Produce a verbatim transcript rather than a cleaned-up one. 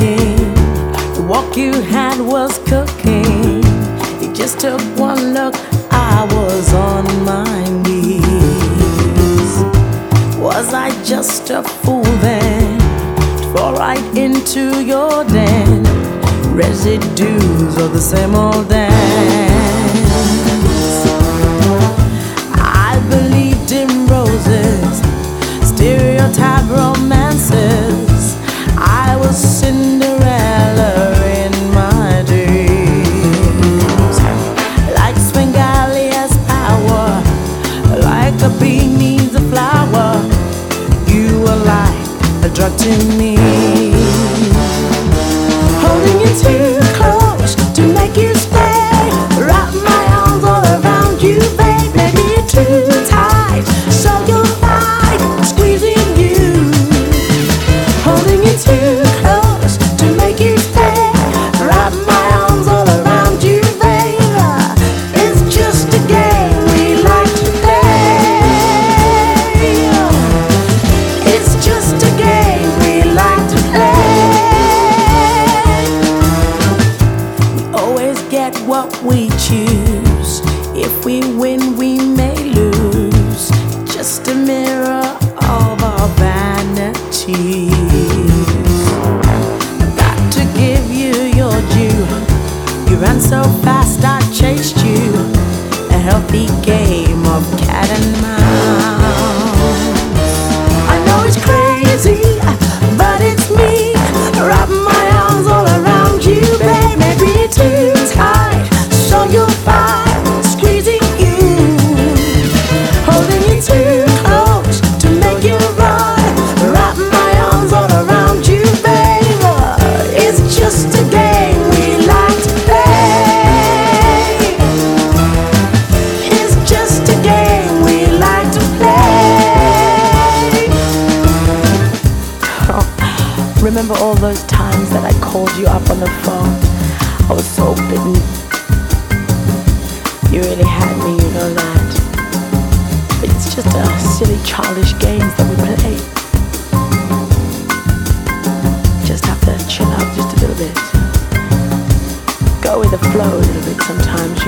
looking. The walk you had was cooking. It just took one look, I was on my knees. Was I just a fool then to fall right into your den? Residues of the same old dance. I believed in roses, stereotype romances. I was Cinderella in my dreams. Like Svengalia's power, like a bee needs a flower, you were like a drug to me. Holding you too close to make you stay, wrap my arms all around you, babe. Maybe you're too tight, so you'll fight squeezing you. Holding you too close to make you stay, wrap my arms all around you, babe. It's just a game we like to play. It's just a game we like to play. Get what we choose. If we win, we may lose. Just a mirror of our vanities. Got to give you your due. You ran so fast I chased you. A healthy game of cat and mouse. I know it's crazy, but it's me. Wrap my arms all around you, babe. Maybe it's too tight, so you'll find squeezing you. Holding you too close to make you run. Wrap my arms all around you, babe. It's just a game we like to play. It's just a game we like to play. Oh, remember all those times that I called you up on the phone? I was so bitten. You really had me, you know that. But it's just a silly, childish games that we play. Just have to chill out just a little bit. Go with the flow a little bit sometimes.